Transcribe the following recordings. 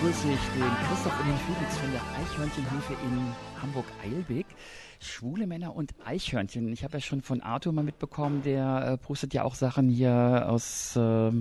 begrüße ich den Christoph und den Felix von der Eichhörnchenhilfe in Hamburg-Eilbek. Schwule Männer und Eichhörnchen. Ich habe ja schon von Arthur mal mitbekommen, der postet ja auch Sachen hier aus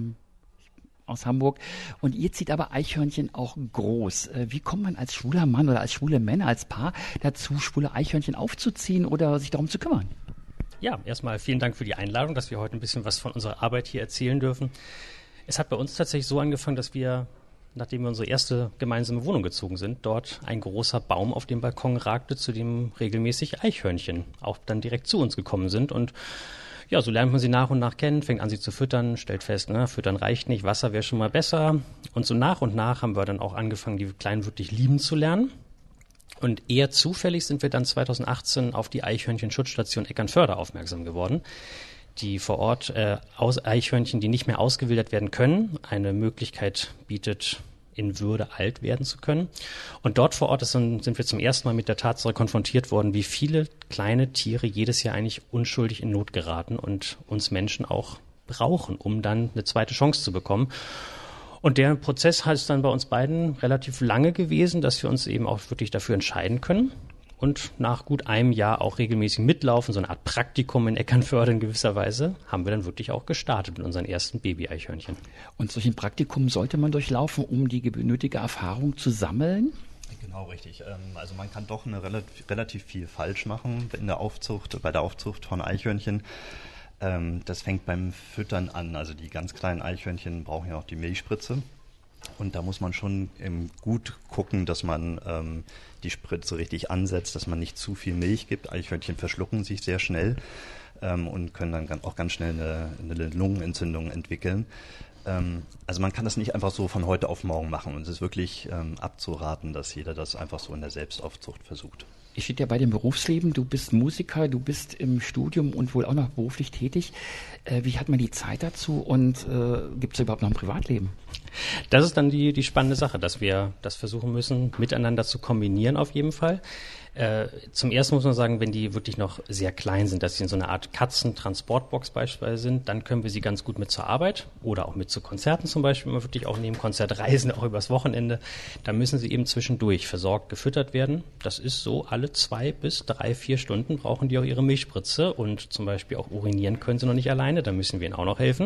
Hamburg. Und ihr zieht aber Eichhörnchen auch groß. Wie kommt man als schwuler Mann oder als schwule Männer, als Paar dazu, schwule Eichhörnchen aufzuziehen oder sich darum zu kümmern? Ja, erstmal vielen Dank für die Einladung, dass wir heute ein bisschen was von unserer Arbeit hier erzählen dürfen. Es hat bei uns tatsächlich so angefangen, dass wir, nachdem wir unsere erste gemeinsame Wohnung gezogen sind, dort ein großer Baum auf dem Balkon ragte, zu dem regelmäßig Eichhörnchen auch dann direkt zu uns gekommen sind. Und ja, so lernt man sie nach und nach kennen, fängt an, sie zu füttern, stellt fest, füttern reicht nicht, Wasser wäre schon mal besser. Und so nach und nach haben wir dann auch angefangen, die Kleinen wirklich lieben zu lernen. Und eher zufällig sind wir dann 2018 auf die Eichhörnchen-Schutzstation Eckernförde aufmerksam geworden, die vor Ort aus Eichhörnchen, die nicht mehr ausgewildert werden können, eine Möglichkeit bietet, in Würde alt werden zu können. Und dort vor Ort sind wir zum ersten Mal mit der Tatsache konfrontiert worden, wie viele kleine Tiere jedes Jahr eigentlich unschuldig in Not geraten und uns Menschen auch brauchen, um dann eine zweite Chance zu bekommen. Und der Prozess ist dann bei uns beiden relativ lange gewesen, dass wir uns eben auch wirklich dafür entscheiden können. Und nach gut einem Jahr auch regelmäßig mitlaufen, so eine Art Praktikum in Eckernförde in gewisser Weise, haben wir dann wirklich auch gestartet mit unseren ersten Baby-Eichhörnchen. Und solch ein Praktikum sollte man durchlaufen, um die benötigte Erfahrung zu sammeln? Genau, richtig. Also man kann doch relativ viel falsch machen bei der Aufzucht von Eichhörnchen. Das fängt beim Füttern an. Also die ganz kleinen Eichhörnchen brauchen ja auch die Milchspritze. Und da muss man schon gut gucken, dass man die Spritze richtig ansetzt, dass man nicht zu viel Milch gibt. Eichhörnchen verschlucken sich sehr schnell und können dann auch ganz schnell eine Lungenentzündung entwickeln. Also man kann das nicht einfach so von heute auf morgen machen. Und es ist wirklich abzuraten, dass jeder das einfach so in der Selbstaufzucht versucht. Ich stehe ja bei dem Berufsleben, du bist Musiker, du bist im Studium und wohl auch noch beruflich tätig. Wie hat man die Zeit dazu und gibt es überhaupt noch ein Privatleben? Das ist dann die spannende Sache, dass wir das versuchen müssen, miteinander zu kombinieren auf jeden Fall. Zum ersten muss man sagen, wenn die wirklich noch sehr klein sind, dass sie in so einer Art Katzen-Transportbox beispielsweise sind, dann können wir sie ganz gut mit zur Arbeit oder auch mit zu Konzerten zum Beispiel, wenn wir wirklich auch neben Konzert reisen, auch übers Wochenende. Da müssen sie eben zwischendurch versorgt, gefüttert werden. Das ist so, alle 2 bis 3, 4 Stunden brauchen die auch ihre Milchspritze und zum Beispiel auch urinieren können sie noch nicht alleine, da müssen wir ihnen auch noch helfen.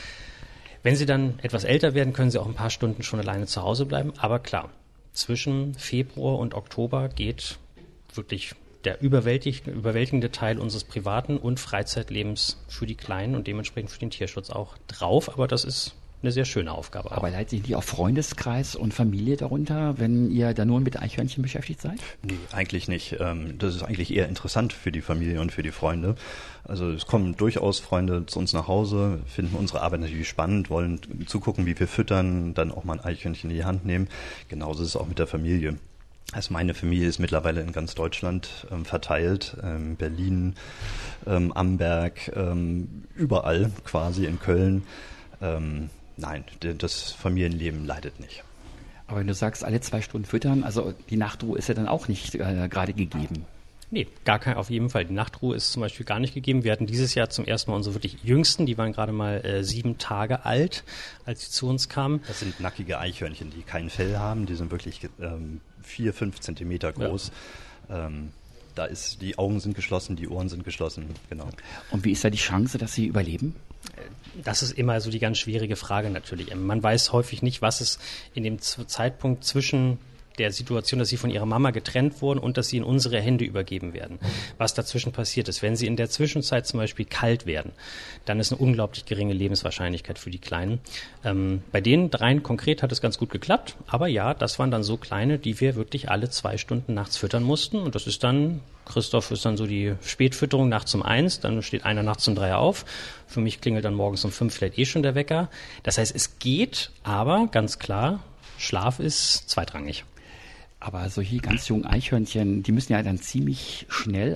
Wenn sie dann etwas älter werden, können sie auch ein paar Stunden schon alleine zu Hause bleiben. Aber klar, zwischen Februar und Oktober geht wirklich der überwältigende Teil unseres privaten und Freizeitlebens für die Kleinen und dementsprechend für den Tierschutz auch drauf. Aber das ist eine sehr schöne Aufgabe. Aber leidet sich nicht auch Freundeskreis und Familie darunter, wenn ihr da nur mit Eichhörnchen beschäftigt seid? Nee, eigentlich nicht. Das ist eigentlich eher interessant für die Familie und für die Freunde. Also es kommen durchaus Freunde zu uns nach Hause, finden unsere Arbeit natürlich spannend, wollen zugucken, wie wir füttern, dann auch mal ein Eichhörnchen in die Hand nehmen. Genauso ist es auch mit der Familie. Also meine Familie ist mittlerweile in ganz Deutschland verteilt, Berlin, Amberg, überall quasi in Köln. Nein, das Familienleben leidet nicht. Aber wenn du sagst, alle 2 Stunden füttern, also die Nachtruhe ist ja dann auch nicht gerade gegeben. Nee, auf jeden Fall. Die Nachtruhe ist zum Beispiel gar nicht gegeben. Wir hatten dieses Jahr zum ersten Mal unsere wirklich Jüngsten, die waren gerade mal 7 Tage alt, als sie zu uns kamen. Das sind nackige Eichhörnchen, die kein Fell haben, die sind wirklich 4-5 Zentimeter groß. Ja. Die Augen sind geschlossen, die Ohren sind geschlossen, genau. Und wie ist da die Chance, dass sie überleben? Das ist immer so die ganz schwierige Frage natürlich. Man weiß häufig nicht, was es in dem Zeitpunkt zwischen der Situation, dass sie von ihrer Mama getrennt wurden und dass sie in unsere Hände übergeben werden. Was dazwischen passiert ist. Wenn sie in der Zwischenzeit zum Beispiel kalt werden, dann ist eine unglaublich geringe Lebenswahrscheinlichkeit für die Kleinen. Bei den 3 konkret hat es ganz gut geklappt, aber ja, das waren dann so kleine, die wir wirklich alle 2 Stunden nachts füttern mussten und das ist dann, Christoph ist dann so die Spätfütterung nachts um 1, dann steht einer nachts um 3 auf. Für mich klingelt dann morgens um 5 vielleicht schon der Wecker. Das heißt, es geht, aber ganz klar, Schlaf ist zweitrangig. Aber solche ganz jungen Eichhörnchen, die müssen ja dann ziemlich schnell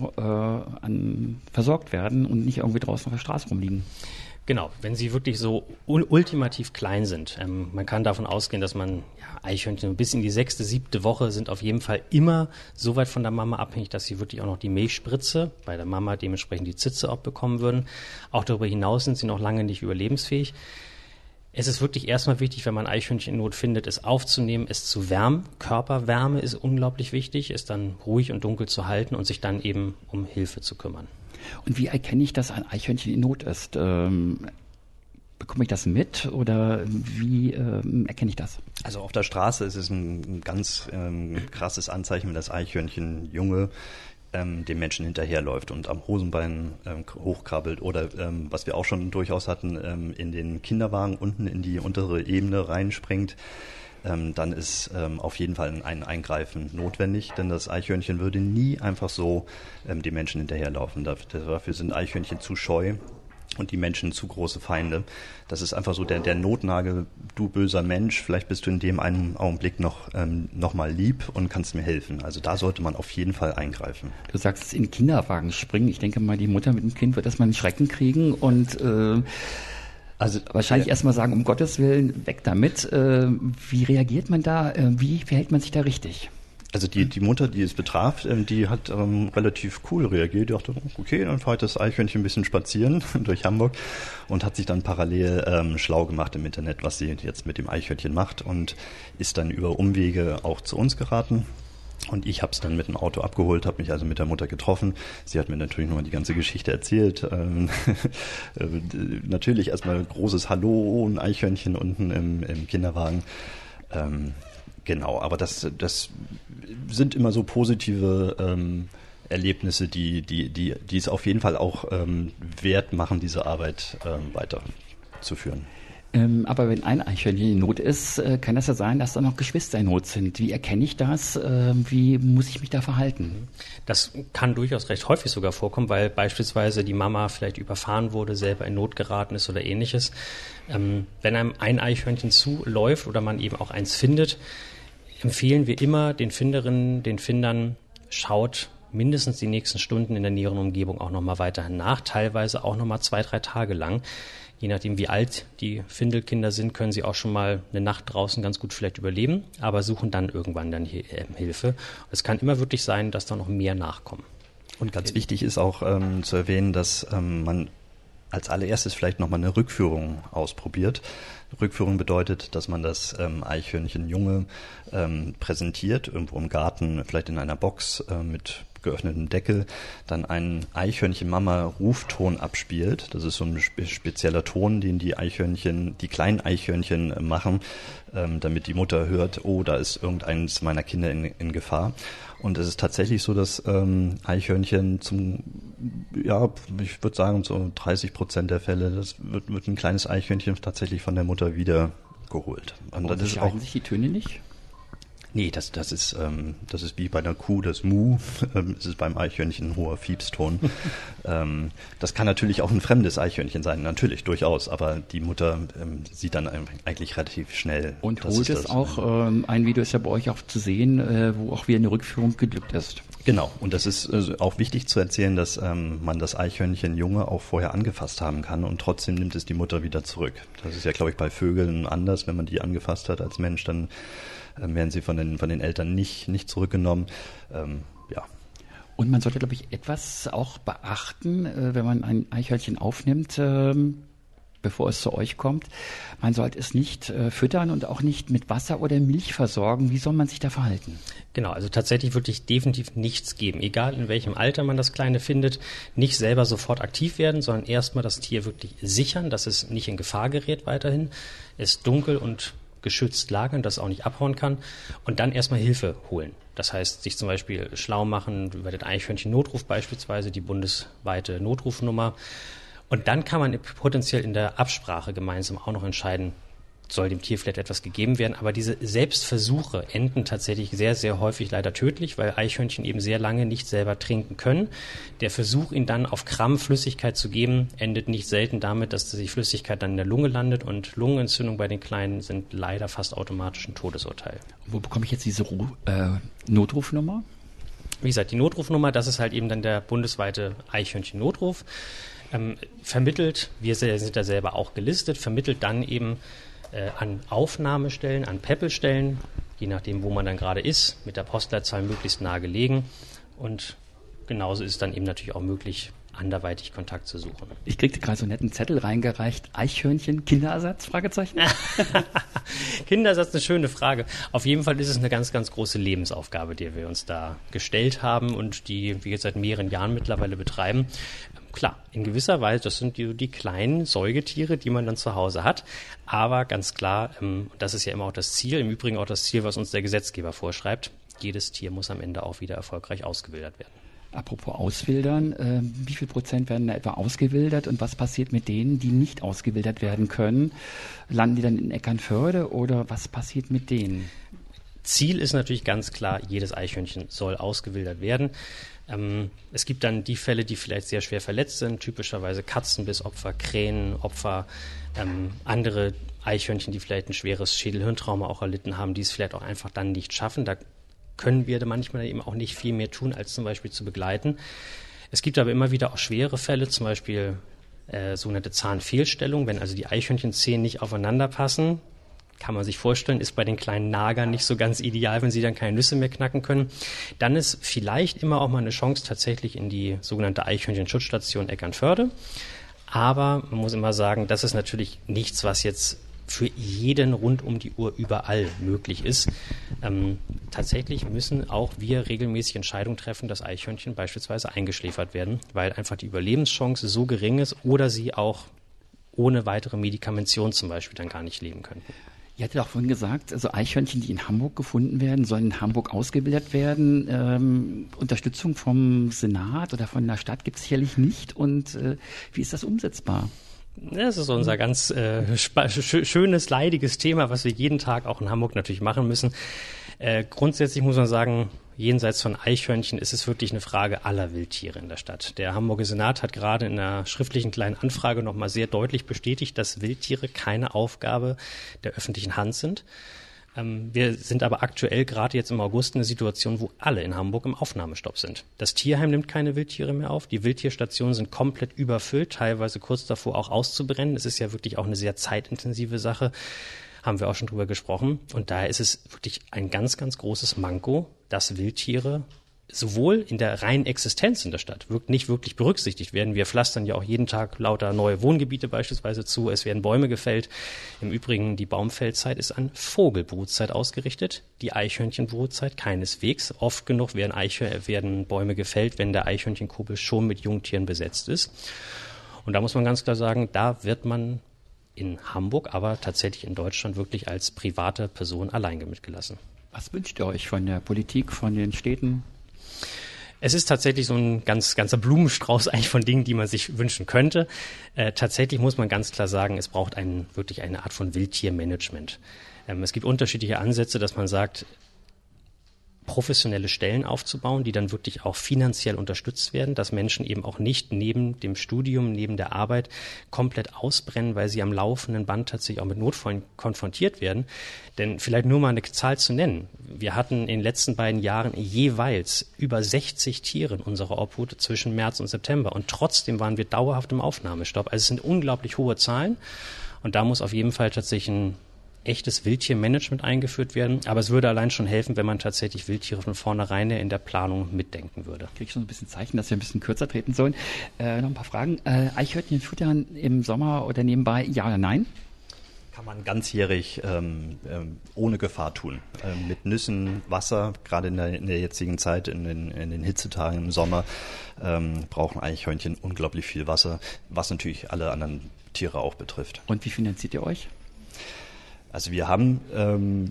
versorgt werden und nicht irgendwie draußen auf der Straße rumliegen. Genau, wenn sie wirklich so ultimativ klein sind. Man kann davon ausgehen, dass Eichhörnchen bis in die 6., 7. Woche sind auf jeden Fall immer so weit von der Mama abhängig, dass sie wirklich auch noch die Milchspritze bei der Mama dementsprechend die Zitze auch bekommen würden. Auch darüber hinaus sind sie noch lange nicht überlebensfähig. Es ist wirklich erstmal wichtig, wenn man Eichhörnchen in Not findet, es aufzunehmen, es zu wärmen. Körperwärme ist unglaublich wichtig, es dann ruhig und dunkel zu halten und sich dann eben um Hilfe zu kümmern. Und wie erkenne ich, dass ein Eichhörnchen in Not ist? Bekomme ich das mit oder wie erkenne ich das? Also auf der Straße ist es ein ganz krasses Anzeichen, wenn das Eichhörnchen Junge dem Menschen hinterherläuft und am Hosenbein hochkrabbelt oder was wir auch schon durchaus hatten, in den Kinderwagen unten in die untere Ebene reinspringt. Dann ist auf jeden Fall ein Eingreifen notwendig, denn das Eichhörnchen würde nie einfach so dem Menschen hinterherlaufen. Dafür sind Eichhörnchen zu scheu und die Menschen zu große Feinde. Das ist einfach so der Notnagel, du böser Mensch, vielleicht bist du in dem einen Augenblick noch mal lieb und kannst mir helfen. Also da sollte man auf jeden Fall eingreifen. Du sagst, in den Kinderwagen springen. Ich denke mal, die Mutter mit dem Kind wird erstmal einen Schrecken kriegen und also wahrscheinlich erstmal sagen, um Gottes Willen, weg damit. Wie reagiert man da? Wie verhält man sich da richtig? Also die Mutter, die es betraf, die hat relativ cool reagiert. Die dachte, okay, dann fahre ich das Eichhörnchen ein bisschen spazieren durch Hamburg und hat sich dann parallel schlau gemacht im Internet, was sie jetzt mit dem Eichhörnchen macht und ist dann über Umwege auch zu uns geraten. Und ich habe es dann mit dem Auto abgeholt, habe mich also mit der Mutter getroffen. Sie hat mir natürlich nochmal die ganze Geschichte erzählt. Natürlich erstmal großes Hallo, ein Eichhörnchen unten im Kinderwagen. Genau, aber das sind immer so positive Erlebnisse, die es auf jeden Fall auch wert machen, diese Arbeit weiterzuführen. Aber wenn ein Eichhörnchen in Not ist, kann das ja sein, dass da noch Geschwister in Not sind. Wie erkenne ich das? Wie muss ich mich da verhalten? Das kann durchaus recht häufig sogar vorkommen, weil beispielsweise die Mama vielleicht überfahren wurde, selber in Not geraten ist oder ähnliches. Wenn einem ein Eichhörnchen zuläuft oder man eben auch eins findet, empfehlen wir immer den Finderinnen, den Findern, schaut mindestens die nächsten Stunden in der näheren Umgebung auch nochmal weiterhin nach, teilweise auch nochmal 2-3 Tage lang. Je nachdem, wie alt die Findelkinder sind, können sie auch schon mal eine Nacht draußen ganz gut vielleicht überleben, aber suchen dann irgendwann dann Hilfe. Es kann immer wirklich sein, dass da noch mehr nachkommen. Und ganz wichtig ist auch zu erwähnen, dass man als allererstes vielleicht nochmal eine Rückführung ausprobiert. Rückführung bedeutet, dass man das Eichhörnchen Junge präsentiert, irgendwo im Garten, vielleicht in einer Box mit geöffnetem Deckel, dann einen Eichhörnchen-Mama-Rufton abspielt. Das ist so ein spezieller Ton, den die kleinen Eichhörnchen machen, damit die Mutter hört, oh, da ist irgendeines meiner Kinder in Gefahr. Und es ist tatsächlich so, dass Eichhörnchen ich würde sagen, so 30% der Fälle, das wird ein kleines Eichhörnchen tatsächlich von der Mutter wiedergeholt. Und das ist auch sich die Töne nicht? Nee, das ist wie bei einer Kuh, das Mu. Es ist beim Eichhörnchen ein hoher Fiepston. Das kann natürlich auch ein fremdes Eichhörnchen sein, natürlich, durchaus. Aber die Mutter sieht dann eigentlich relativ schnell. Und holt es auch, ein Video ist ja bei euch auch zu sehen, wo auch wieder eine Rückführung geglückt ist. Genau, und das ist auch wichtig zu erzählen, dass man das Eichhörnchen Junge auch vorher angefasst haben kann und trotzdem nimmt es die Mutter wieder zurück. Das ist ja, glaube ich, bei Vögeln anders. Wenn man die angefasst hat als Mensch, dann werden sie von den Eltern nicht zurückgenommen. Und man sollte, glaube ich, etwas auch beachten, wenn man ein Eichhörnchen aufnimmt, bevor es zu euch kommt. Man sollte es nicht füttern und auch nicht mit Wasser oder Milch versorgen. Wie soll man sich da verhalten? Genau, also tatsächlich wirklich definitiv nichts geben. Egal in welchem Alter man das Kleine findet, nicht selber sofort aktiv werden, sondern erstmal das Tier wirklich sichern, dass es nicht in Gefahr gerät weiterhin. Es dunkel und geschützt lagern, dass es auch nicht abhauen kann und dann erstmal Hilfe holen. Das heißt, sich zum Beispiel schlau machen über den Eichhörnchen-Notruf beispielsweise, die bundesweite Notrufnummer. Und dann kann man potenziell in der Absprache gemeinsam auch noch entscheiden, soll dem Tier vielleicht etwas gegeben werden. Aber diese Selbstversuche enden tatsächlich sehr, sehr häufig leider tödlich, weil Eichhörnchen eben sehr lange nicht selber trinken können. Der Versuch, ihnen dann auf Gramm Flüssigkeit zu geben, endet nicht selten damit, dass die Flüssigkeit dann in der Lunge landet. Und Lungenentzündungen bei den Kleinen sind leider fast automatisch ein Todesurteil. Wo bekomme ich jetzt diese Notrufnummer? Wie gesagt, die Notrufnummer, das ist halt eben dann der bundesweite Eichhörnchen-Notruf. Vermittelt, wir sind da selber auch gelistet, vermittelt dann eben an Aufnahmestellen, an Peppelstellen, je nachdem, wo man dann gerade ist, mit der Postleitzahl möglichst nah gelegen. Und genauso ist es dann eben natürlich auch möglich, anderweitig Kontakt zu suchen. Ich kriegte gerade so einen netten Zettel reingereicht. Eichhörnchen, Kinderersatz? Fragezeichen. Kinderersatz, eine schöne Frage. Auf jeden Fall ist es eine ganz, ganz große Lebensaufgabe, die wir uns da gestellt haben und die wir jetzt seit mehreren Jahren mittlerweile betreiben. Klar, in gewisser Weise, das sind die kleinen Säugetiere, die man dann zu Hause hat. Aber ganz klar, das ist ja immer auch das Ziel, im Übrigen auch das Ziel, was uns der Gesetzgeber vorschreibt. Jedes Tier muss am Ende auch wieder erfolgreich ausgewildert werden. Apropos Auswildern, wie viel Prozent werden da etwa ausgewildert und was passiert mit denen, die nicht ausgewildert werden können? Landen die dann in Eckernförde oder was passiert mit denen? Ziel ist natürlich ganz klar, jedes Eichhörnchen soll ausgewildert werden. Es gibt dann die Fälle, die vielleicht sehr schwer verletzt sind, typischerweise Katzenbissopfer, Krähenopfer, andere Eichhörnchen, die vielleicht ein schweres Schädel-Hirntrauma auch erlitten haben, die es vielleicht auch einfach dann nicht schaffen. Da können wir manchmal eben auch nicht viel mehr tun, als zum Beispiel zu begleiten. Es gibt aber immer wieder auch schwere Fälle, zum Beispiel sogenannte Zahnfehlstellung, wenn also die Eichhörnchenzähne nicht aufeinander passen. Kann man sich vorstellen, ist bei den kleinen Nagern nicht so ganz ideal, wenn sie dann keine Nüsse mehr knacken können. Dann ist vielleicht immer auch mal eine Chance tatsächlich in die sogenannte Eichhörnchenschutzstation Eckernförde. Aber man muss immer sagen, das ist natürlich nichts, was jetzt für jeden rund um die Uhr überall möglich ist. Tatsächlich müssen auch wir regelmäßig Entscheidungen treffen, dass Eichhörnchen beispielsweise eingeschläfert werden, weil einfach die Überlebenschance so gering ist oder sie auch ohne weitere Medikamention zum Beispiel dann gar nicht leben könnten. Ihr hattet auch vorhin gesagt, also Eichhörnchen, die in Hamburg gefunden werden, sollen in Hamburg ausgebildet werden. Unterstützung vom Senat oder von der Stadt gibt es sicherlich nicht. Und wie ist das umsetzbar? Das ist unser ganz schönes, leidiges Thema, was wir jeden Tag auch in Hamburg natürlich machen müssen. Grundsätzlich muss man sagen, jenseits von Eichhörnchen ist es wirklich eine Frage aller Wildtiere in der Stadt. Der Hamburger Senat hat gerade in einer schriftlichen kleinen Anfrage nochmal sehr deutlich bestätigt, dass Wildtiere keine Aufgabe der öffentlichen Hand sind. Wir sind aber aktuell gerade jetzt im August in einer Situation, wo alle in Hamburg im Aufnahmestopp sind. Das Tierheim nimmt keine Wildtiere mehr auf. Die Wildtierstationen sind komplett überfüllt, teilweise kurz davor auch auszubrennen. Es ist ja wirklich auch eine sehr zeitintensive Sache. Haben wir auch schon drüber gesprochen. Und daher ist es wirklich ein ganz, ganz großes Manko, dass Wildtiere sowohl in der reinen Existenz in der Stadt nicht wirklich berücksichtigt werden. Wir pflastern ja auch jeden Tag lauter neue Wohngebiete beispielsweise zu. Es werden Bäume gefällt. Im Übrigen, die Baumfeldzeit ist an Vogelbrutzeit ausgerichtet. Die Eichhörnchenbrutzeit keineswegs. Oft genug werden Bäume gefällt, wenn der Eichhörnchenkuppel schon mit Jungtieren besetzt ist. Und da muss man ganz klar sagen, da wird man in Hamburg, aber tatsächlich in Deutschland wirklich als private Person alleine mitgelassen. Was wünscht ihr euch von der Politik, von den Städten? Es ist tatsächlich so ein ganzer Blumenstrauß eigentlich von Dingen, die man sich wünschen könnte. Tatsächlich muss man ganz klar sagen, es braucht wirklich eine Art von Wildtiermanagement. Es gibt unterschiedliche Ansätze, dass man sagt, professionelle Stellen aufzubauen, die dann wirklich auch finanziell unterstützt werden, dass Menschen eben auch nicht neben dem Studium, neben der Arbeit komplett ausbrennen, weil sie am laufenden Band tatsächlich auch mit Notfällen konfrontiert werden. Denn vielleicht nur mal eine Zahl zu nennen. Wir hatten in den letzten beiden Jahren jeweils über 60 Tiere in unserer Obhut zwischen März und September und trotzdem waren wir dauerhaft im Aufnahmestopp. Also es sind unglaublich hohe Zahlen und da muss auf jeden Fall tatsächlich ein echtes Wildtiermanagement eingeführt werden. Aber es würde allein schon helfen, wenn man tatsächlich Wildtiere von vornherein in der Planung mitdenken würde. Krieg ich schon ein bisschen Zeichen, dass wir ein bisschen kürzer treten sollen. Noch ein paar Fragen. Eichhörnchen füttern im Sommer oder nebenbei, ja oder nein? Kann man ganzjährig ohne Gefahr tun. Mit Nüssen, Wasser, gerade in der jetzigen Zeit, in den Hitzetagen im Sommer, brauchen Eichhörnchen unglaublich viel Wasser, was natürlich alle anderen Tiere auch betrifft. Und wie finanziert ihr euch? Also wir haben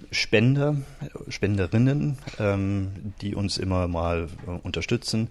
Spenderinnen, die uns immer mal unterstützen.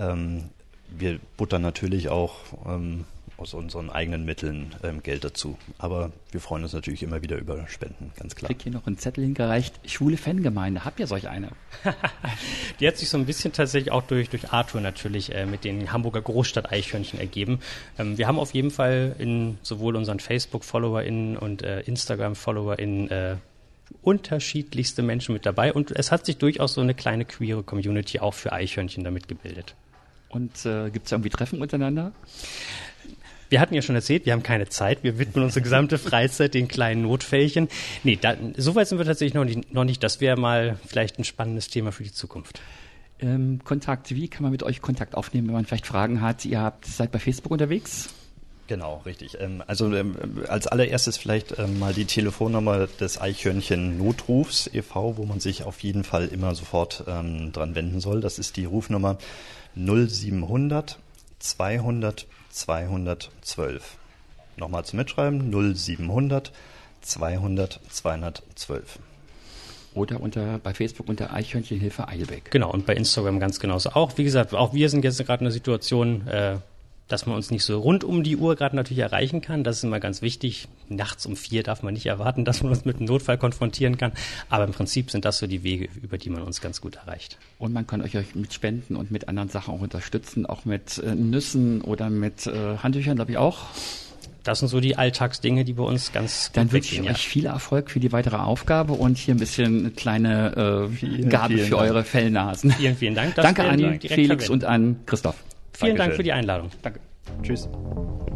Wir buttern natürlich auch aus unseren eigenen Mitteln Geld dazu. Aber wir freuen uns natürlich immer wieder über Spenden, ganz klar. Ich krieg hier noch einen Zettel hingereicht. Schwule Fangemeinde. Habt ihr solch eine? Die hat sich so ein bisschen tatsächlich auch durch Arthur natürlich mit den Hamburger Großstadt-Eichhörnchen ergeben. Wir haben auf jeden Fall in sowohl unseren Facebook-FollowerInnen und Instagram-FollowerInnen unterschiedlichste Menschen mit dabei. Und es hat sich durchaus so eine kleine queere Community auch für Eichhörnchen damit gebildet. Und gibt es irgendwie Treffen untereinander? Wir hatten ja schon erzählt, wir haben keine Zeit. Wir widmen unsere gesamte Freizeit den kleinen Notfällchen. Nee, so weit sind wir tatsächlich noch nicht. Das wäre mal vielleicht ein spannendes Thema für die Zukunft. Kontakt, wie kann man mit euch Kontakt aufnehmen, wenn man vielleicht Fragen hat? Seid bei Facebook unterwegs? Genau, richtig. Als allererstes vielleicht mal die Telefonnummer des Eichhörnchen-Notrufs e.V., wo man sich auf jeden Fall immer sofort dran wenden soll. Das ist die Rufnummer 0700 200 212. Nochmal zum Mitschreiben, 0700 200 212. Oder bei Facebook unter Eichhörnchenhilfe Eilbek. Genau, und bei Instagram ganz genauso auch. Wie gesagt, auch wir sind jetzt gerade in einer Situation, dass man uns nicht so rund um die Uhr gerade natürlich erreichen kann. Das ist immer ganz wichtig. Nachts um 4 darf man nicht erwarten, dass man uns mit einem Notfall konfrontieren kann. Aber im Prinzip sind das so die Wege, über die man uns ganz gut erreicht. Und man kann euch mit Spenden und mit anderen Sachen auch unterstützen, auch mit Nüssen oder mit Handtüchern, glaube ich auch. Das sind so die Alltagsdinge, die bei uns ganz Dann wünsche ich euch viel Erfolg für die weitere Aufgabe und hier ein bisschen eine kleine Gabe für Dank. Eure Fellnasen. Vielen, vielen Dank. Danke an Felix und an Christoph. Vielen Dank für die Einladung. Danke. Tschüss.